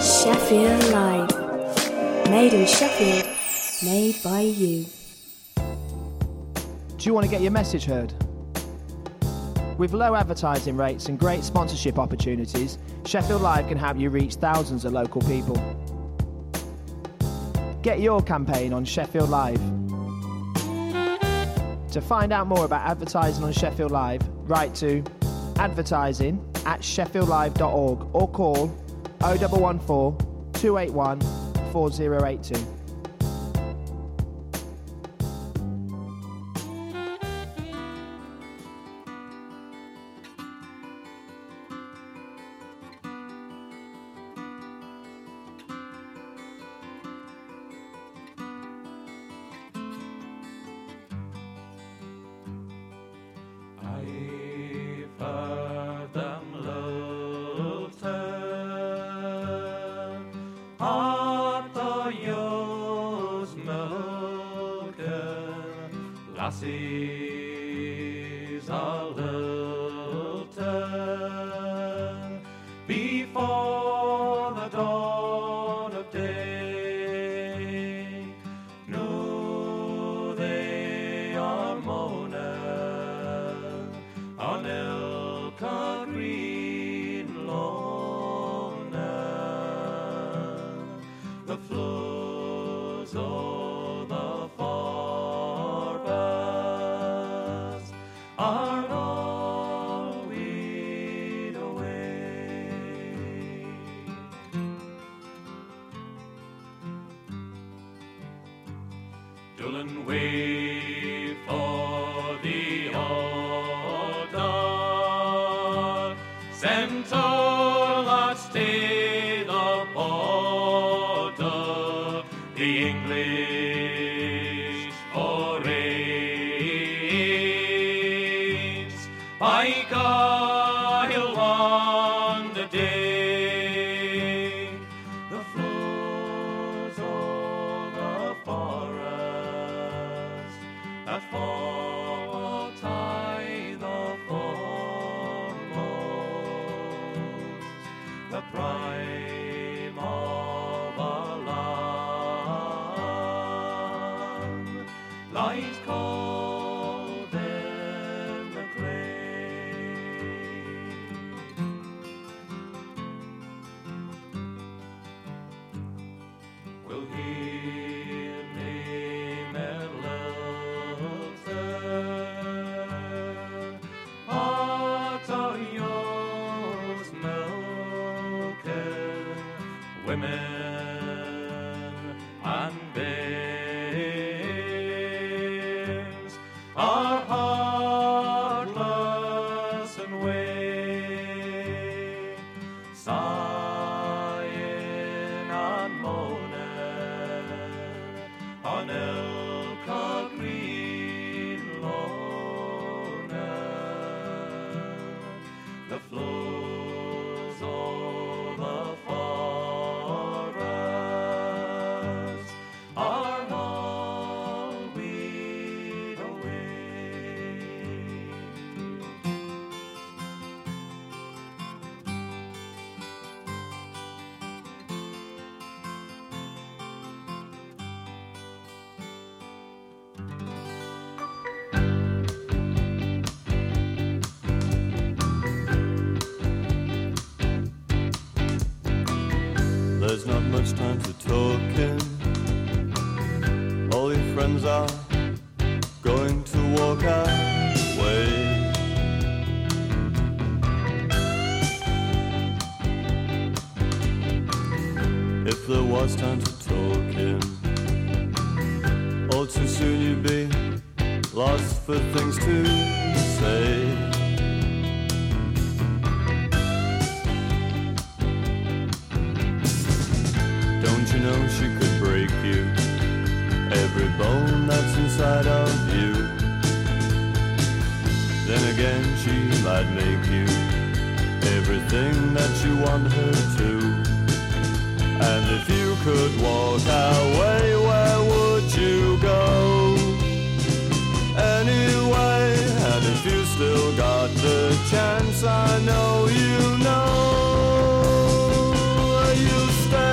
Sheffield Live. Made in Sheffield. Made by you. Do you want to get your message heard? With low advertising rates and great sponsorship opportunities, Sheffield Live can help you reach thousands of local people. Get your campaign on Sheffield Live. To find out more about advertising on Sheffield Live, write to advertising@sheffieldlive.org or call 0114 281 4082. Lassies are lilting before the dawn of day. No, they are moaning on Ilka green lawn. The floods of the are all weed away. Dullen wait for the order, Centaur that stay the border, the English forays by Guile on the day. The floors of the forest that fall tie the foremost, the prime of a land lies cold in the clay. Will he name it Lilton? Heart of yours milking women and babes are heartless and weak, sighing and moaning on Ilka green lawn. The flows of the forest are all weed away. There's not much time for talking. All your friends are going to walk away. If there was time to talking, all too soon you'd be lost for things to say. Don't you know she could break you, every bone that's inside of you? Then again she might make you everything that you want her to. And if you could walk away, where would you go? Anyway, and if you still got the chance, I know you know you stay.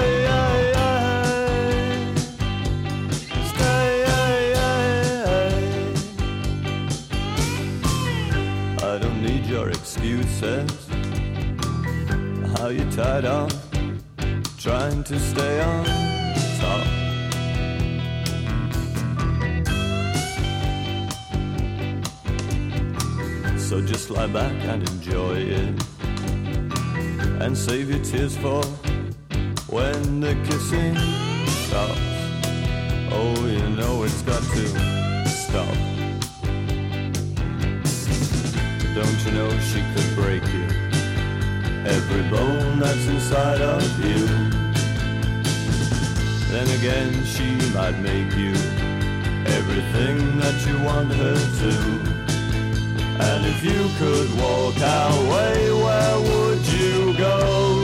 fight on, trying to stay on top. So just lie back and enjoy it, and save your tears for when the kissing stops. Oh, you know it's got to stop. Don't you know she could break you, every bone that's inside of you. Then again she might make you everything that you want her to. And if you could walk away, where would you go?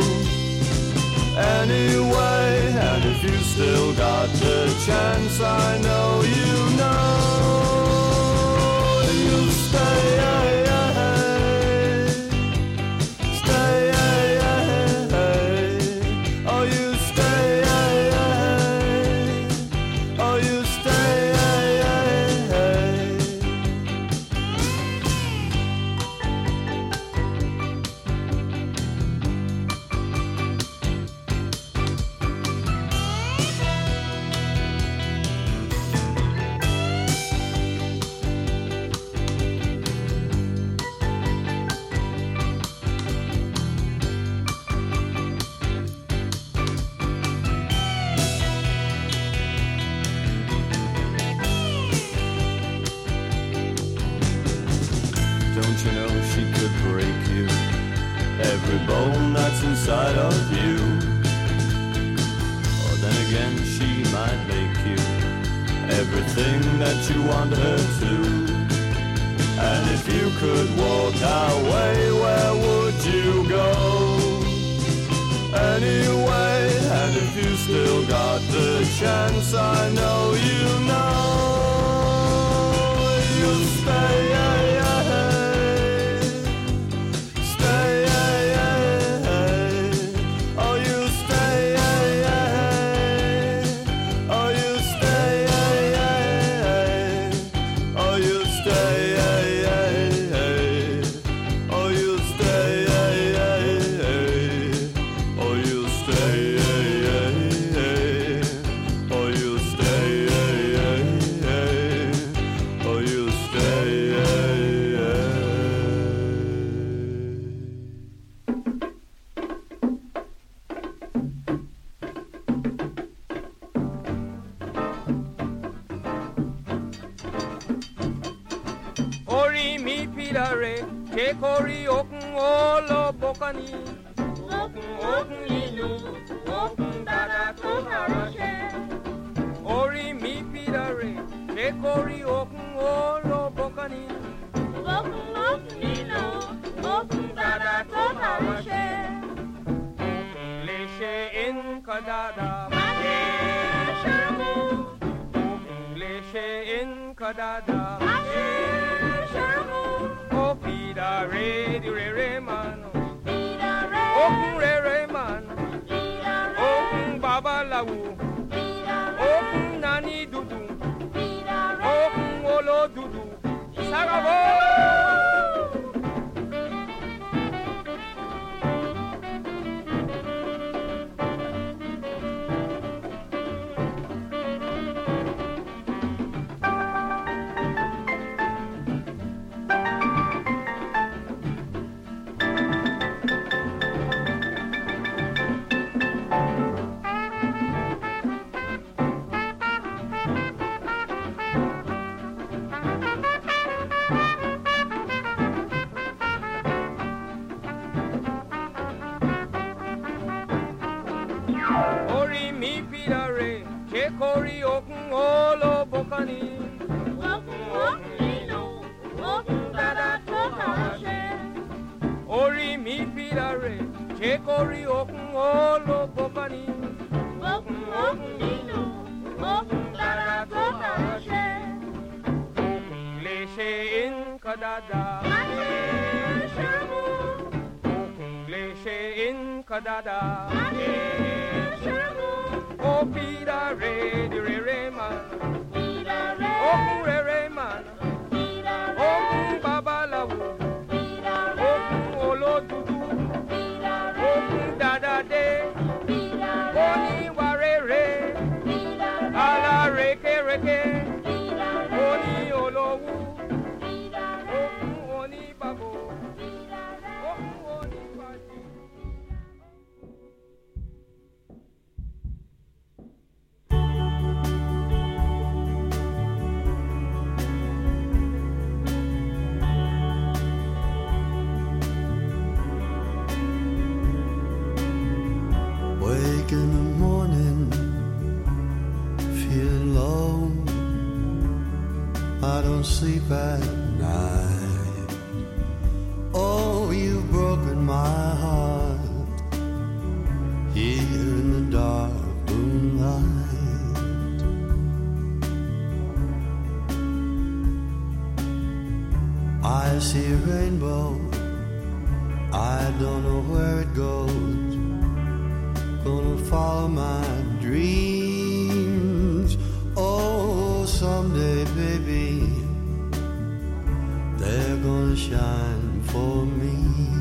Anyway, and if you still got the chance, I know you know you'll stay. Inside of you. Or then again she might make you everything that you want her to. And if you could walk away, where would you go? Anyway, and if you still got the chance, I know you know you'll stay. Da da da. sleep at night. Oh, you've broken my heart here in the dark moonlight. I see a rainbow, I don't know where it goes. Gonna follow my dreams. Oh, someday, baby, they're gonna shine for me.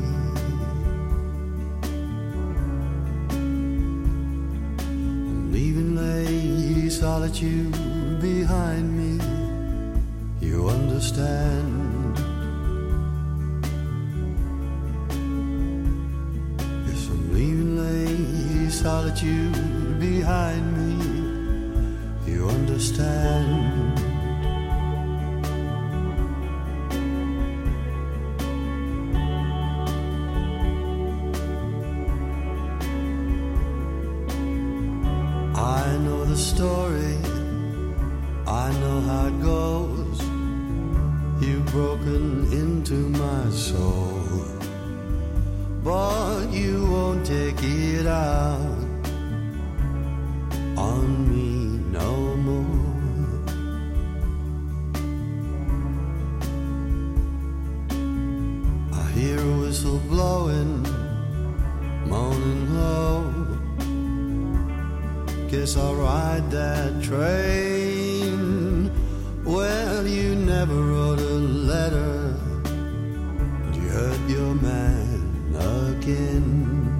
I'm leaving lady solitude behind me. You understand? Yes, I'm leaving lady solitude behind me. You understand? I know the story, I know how it goes. You've broken into my soul, but you won't take it out on me no more. I hear a whistle blowing, moaning low. Guess I'll ride that train. Well, you never wrote a letter, but you hurt your man again.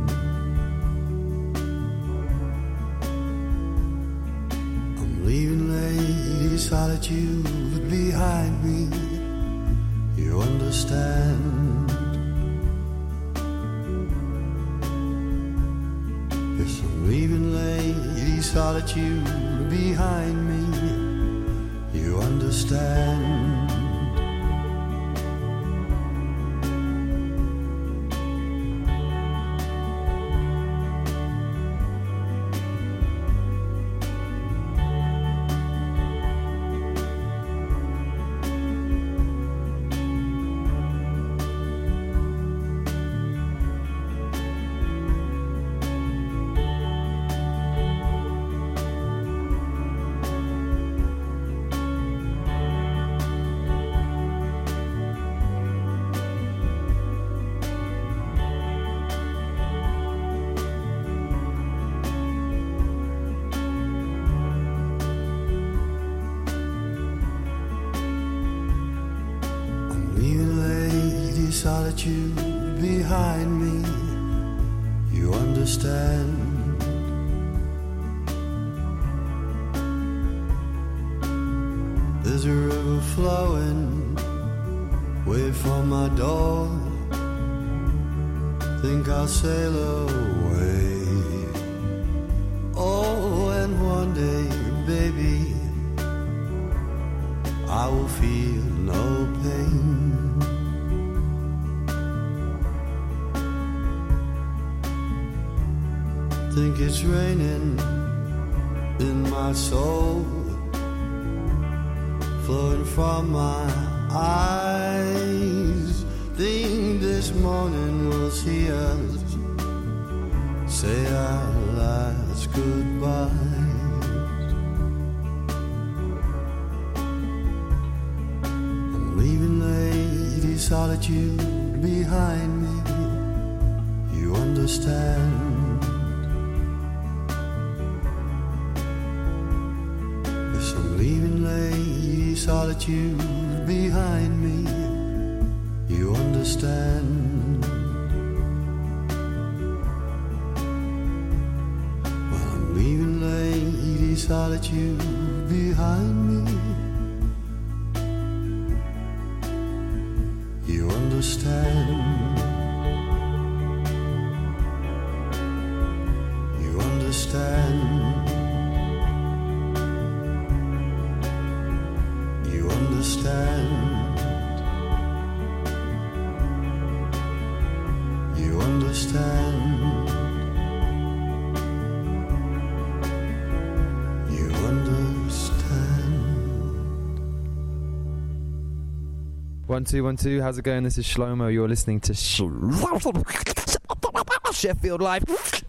I'm leaving lady solitude behind me. You understand? Yes, I'm leaving lady solitude behind me. You understand? Solitude behind me, you understand? There's a river flowing way from my door. Think I'll sail away. Oh, and one day, baby, I will feel no pain. Think it's raining in my soul, flowing from my eyes. Think this morning we'll see us say our last goodbyes. I'm leaving lady solitude behind me. You understand? I'm leaving lady solitude behind me. You understand? Well, I'm leaving lady solitude behind me. You understand? You understand? Understand? You understand? You understand? 1 2 1 2. How's it going? This is Shlomo. You're listening to Sheffield Live.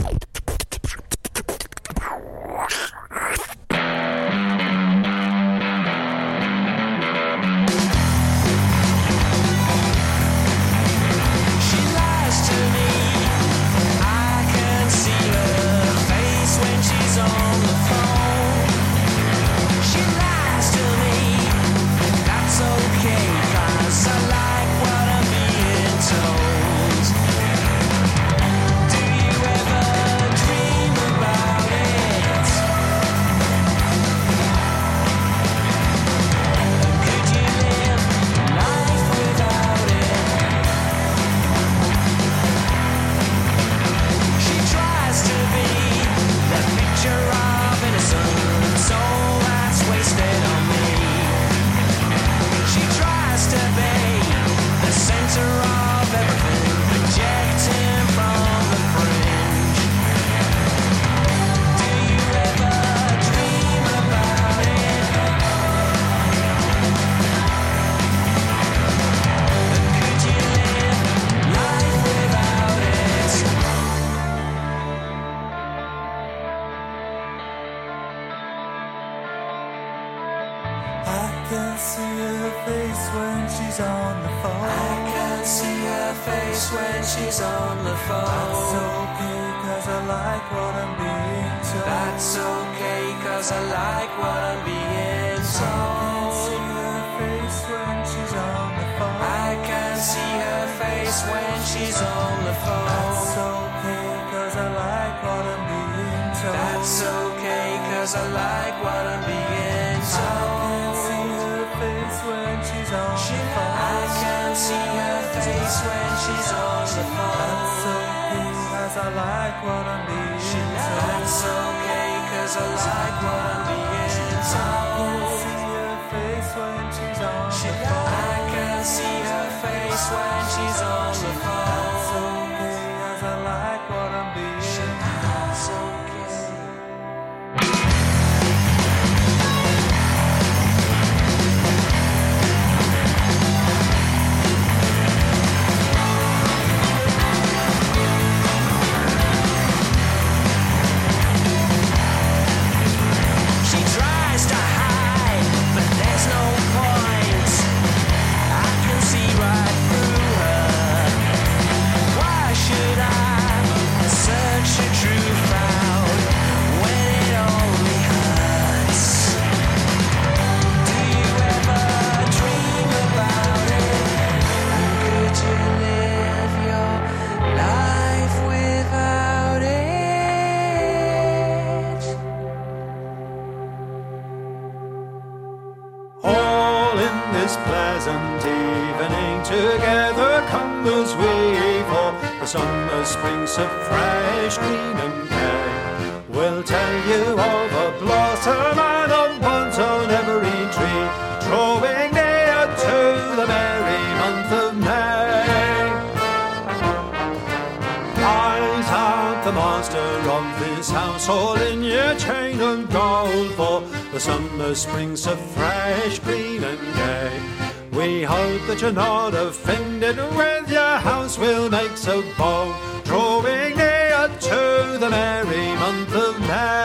Springs so fresh, green and gay. We hope that you're not offended with your house will make so bold, drawing near to the merry month of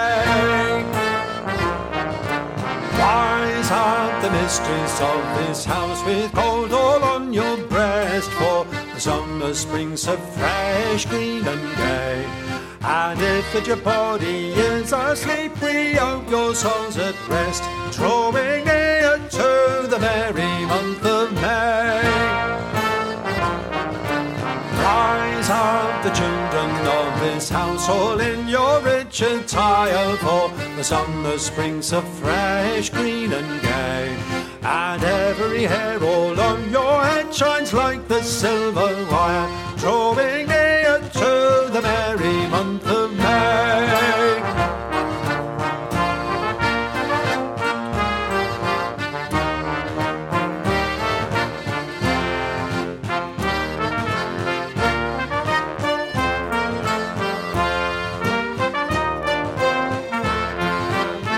May. Wise are the mistress of this house with gold all on your breast, for the summer springs so fresh, green and gay. And if that your body is asleep, we hope your soul's at rest, drawing near to the merry month of May. Rise up the children of this house, all in your rich attire, for the summer springs so fresh, green and gay. And every hair all on your head shines like the silver wire, drawing near to the merry month of May.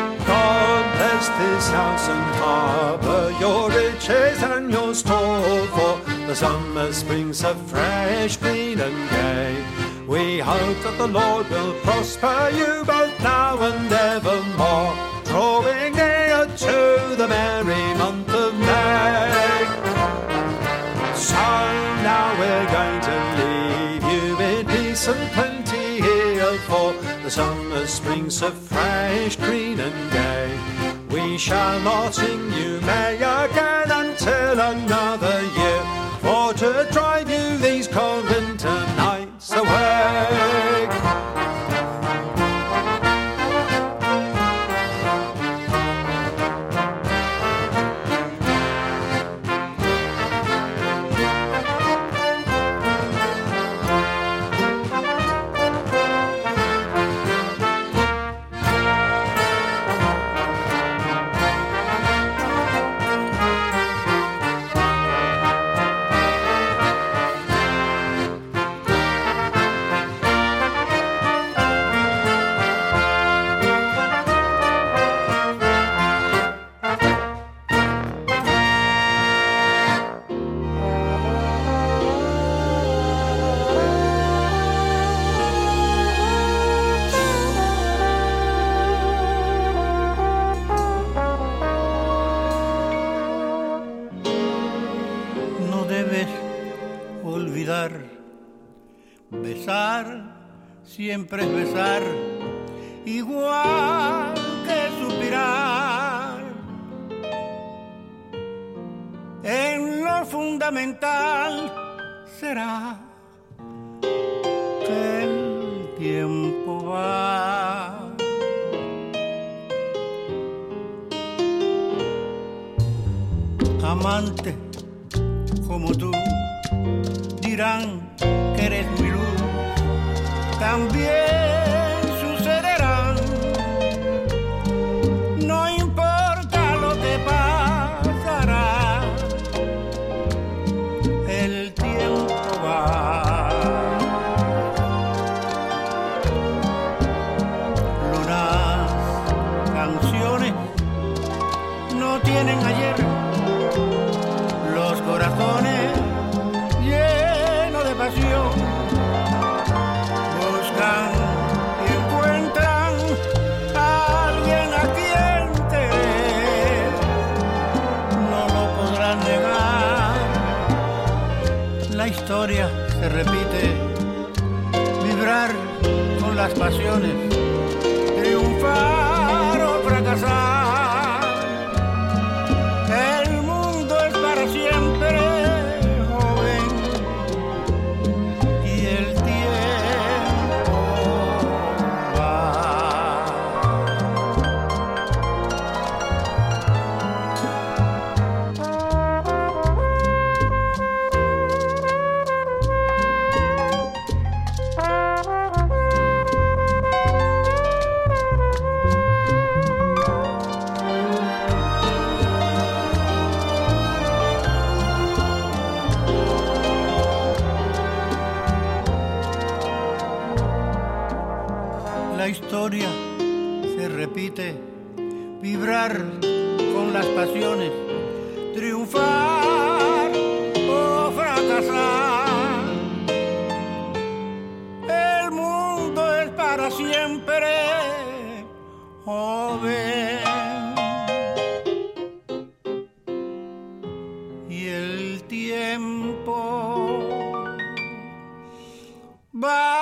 God bless this house and harbour, your riches and your store, the summer springs so fresh, green and gay. We hope that the Lord will prosper you both now and evermore, drawing near to the merry month of May. So now we're going to leave you in peace and plenty here, for the summer springs so fresh, green and gay. We shall not sing you May again until another year, for to drive you these cold winter nights away. Siempre es besar, igual que suspirar. En lo fundamental será que el tiempo va. Amante como tú dirán que eres mi luz. También sucederán, no importa lo que pasará, el tiempo va. Lunas, canciones no tienen ayer, los corazones llenos de pasión y encuentran a alguien a quien querer, no lo podrán negar. La historia se repite, vibrar con las pasiones, triunfar o fracasar. El mundo es para siempre joven y el tiempo va. La historia se repite, vibrar con las pasiones, triunfar o fracasar. El mundo es para siempre joven y el tiempo va.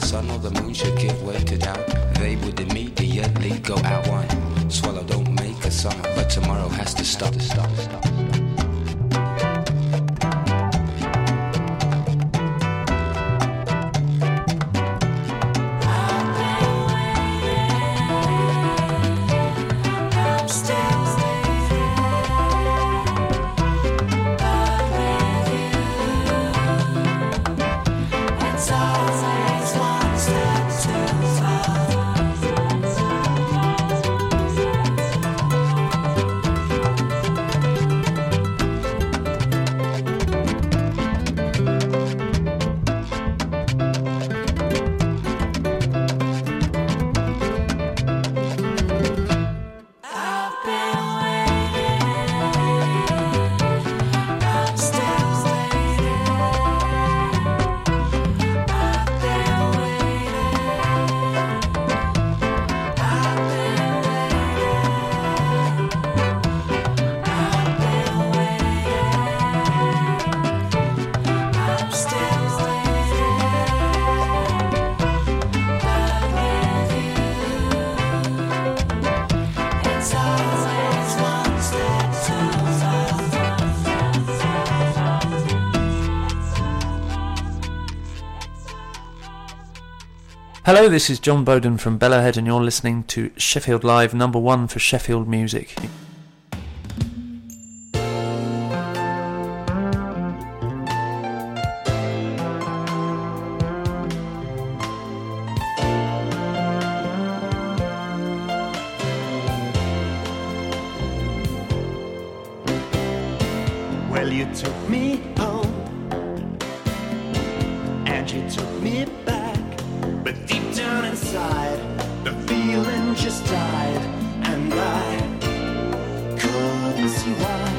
sun or the moon should give way to doubt, they would immediately go out. One swallow don't make a summer, but tomorrow has to stop. Hello, this is John Bowden from Bellowhead and you're listening to Sheffield Live, #1 for Sheffield music. Well, you took me home and you took me back, but deep down inside the feeling just died, and I couldn't see why.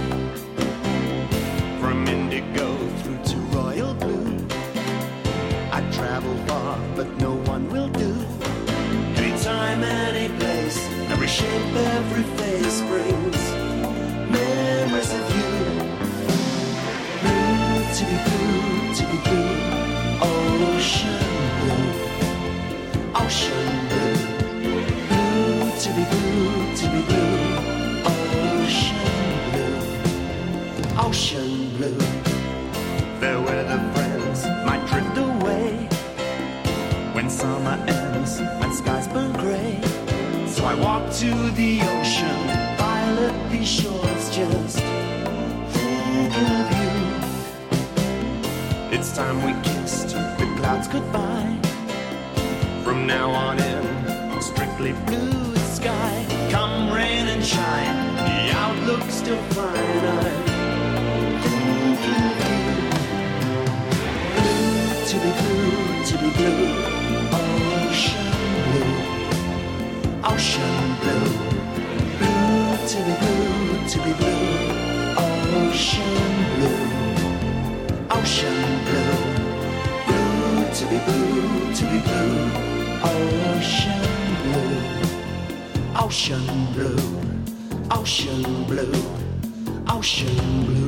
From indigo through to royal blue, I travel far but no one will do. Anytime, any place, every shape, every face brings memories of you. To be blue, ocean blue, ocean blue. Blue, to be blue, ocean blue, ocean blue. Fair weather friends might drift away when summer ends, when skies burn grey. So I walk to the ocean, violet these shores, just thinking of you. It's time we kissed the clouds goodbye. From now on in, strictly blue sky. Come rain and shine, the outlook's still fine. I'm thinking of you. Blue, to be blue, ocean blue, ocean blue. Blue, to be blue, ocean blue, ocean blue. Blue, to be blue, ocean blue, ocean blue, ocean blue, ocean blue.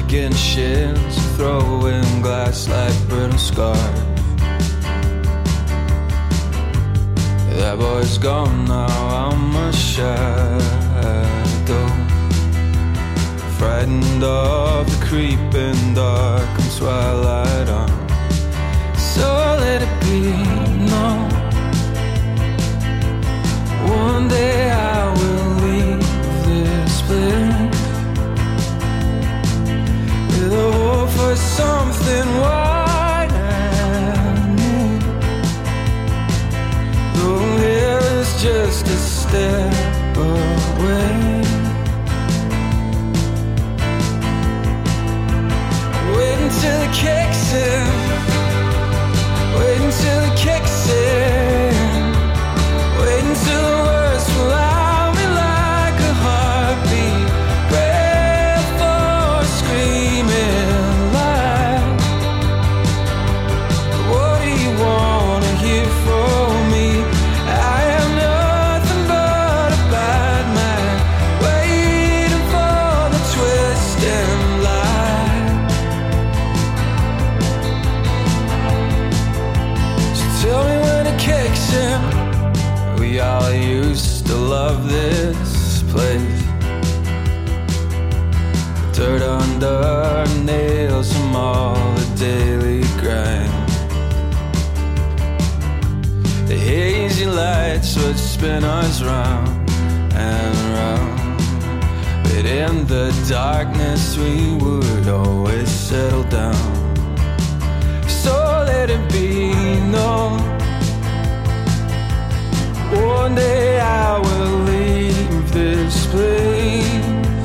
getting shins, throwing glass like brittle scars. That boy's gone now, I'm a shadow, frightened of the creeping dark and twilight on. So let it be known, one day I will leave this place with a hope for something wide and new. Though here is just a step away, wait until it kicks in, wait until it kicks in, wait until the words will out me like a heartbeat, pray for screaming light. What do you wanna hear from me? I am nothing but a bad man, waiting for the twist and lie. So tell me when it kicks in. We all used to love this place, dirt under our nails from all the daily grind. The hazy lights would spin us round and round, but in the darkness we would always settle down. So let it be known, one day I will leave this place.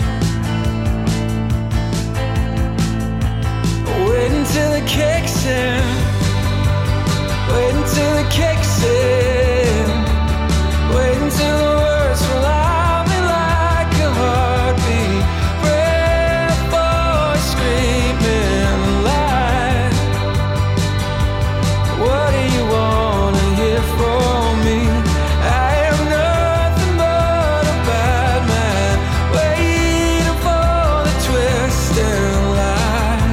Wait until it kicks in, wait until it kicks in, wait until the words will out me like a heartbeat, pray for screaming light. What do you wanna hear from me? I am nothing but a bad man, waiting for the twist and lie.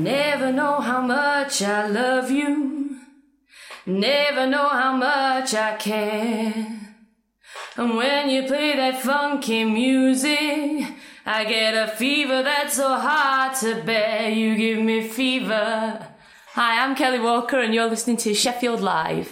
Never know how much I love you. Never know how much I care. And when you play that funky music, I get a fever that's so hard to bear. You give me fever. Hi, I'm Kelly Walker and you're listening to Sheffield Live.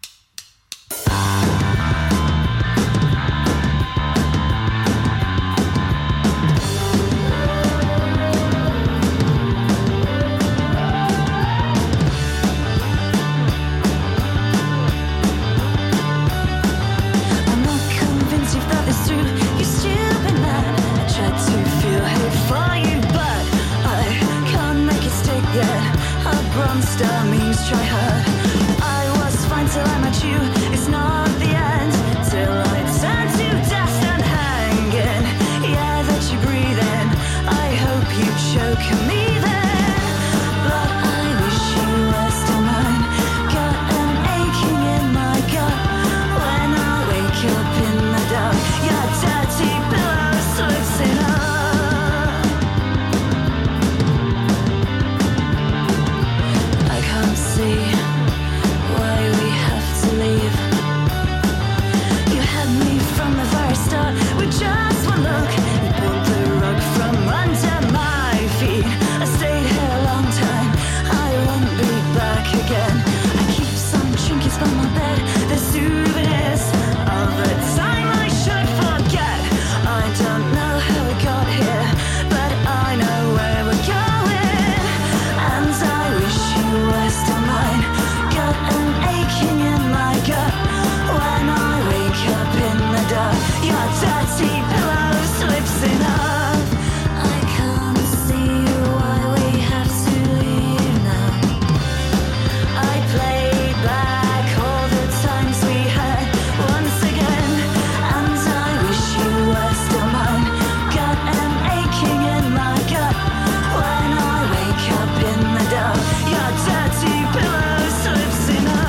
Star means try hard. I was fine till I met you. It's not the end till I turn to dust and hanging. Yeah, that you breathe in. I hope you choke me then. But I wish you were still mine. Got an aching in my gut when I wake up in the dark. Your dirty pillow slips in up. See why we have to leave. You had me from the very start with just one look. You pulled the rug from under my feet. I stayed here a long time. I won't be back again. I keep some trinkets by my bed. The souvenirs of the time I should forget. I don't know how we got here, but I know where we're going. And I wish you were still mine. Got an aching in my gut when I wake up in the dark. Your dirty pillow slips enough. I can't see why we have to leave now. I play back all the times we had once again, and I wish you were still mine. Got an aching in my gut when I wake up in the dark. Your dirty pillow slips enough.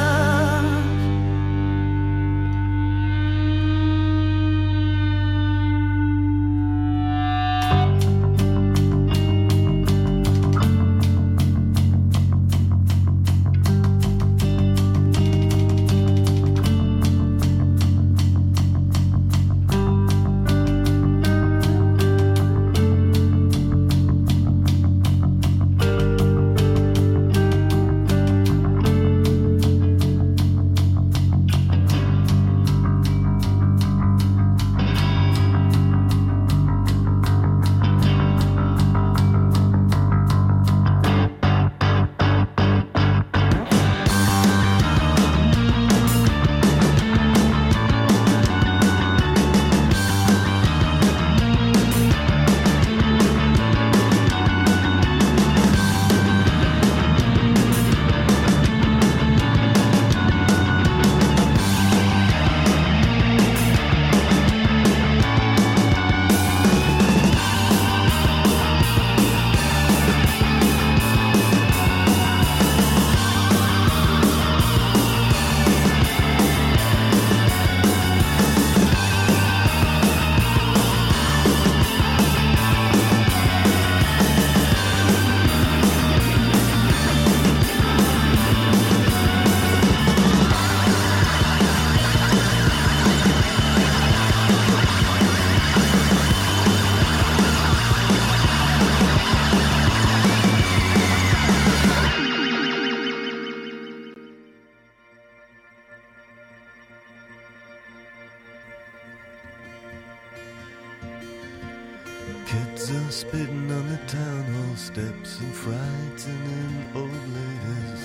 Kids are spitting on the town hall steps and frightening old ladies.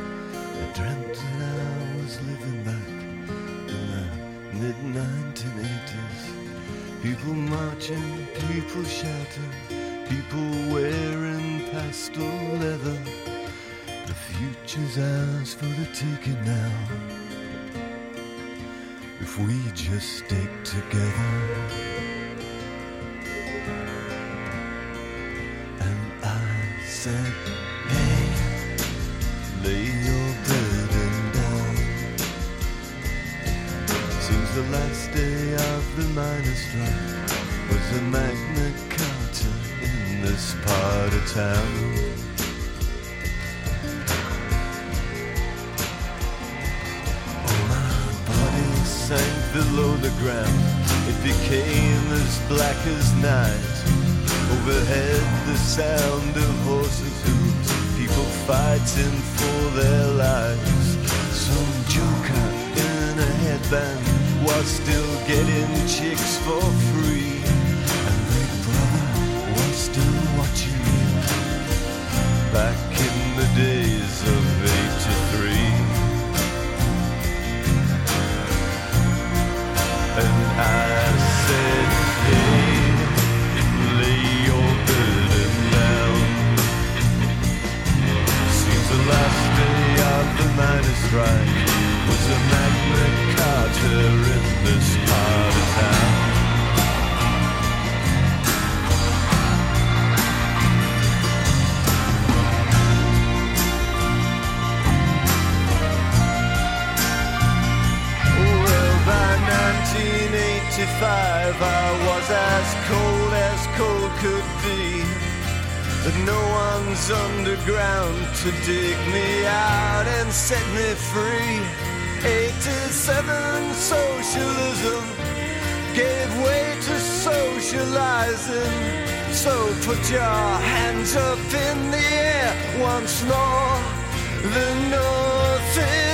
I dreamt that I was living back in the mid-1980s. People marching, people shouting, people wearing pastel leather. The future's ours for the taking now, if we just stick together. And I said, hey, lay your burden down. Seems the last day of the miners' strike was a Magna Carta in this part of town. below the ground. It became as black as night. Overhead the sound of horses' hooves, people fighting for their lives. Some joker in a headband was still getting chicks for free, and Big Brother was still watching you back in the days of 83. And I said, hey, lay your burden down. Seems the last day of the miners' strike was a Magna Carta in this part of town. Well, by 1985 I was as cold could be. But no one's underground to dig me out and set me free. 87 socialism gave way to socializing. So put your hands up in the air once more. The North is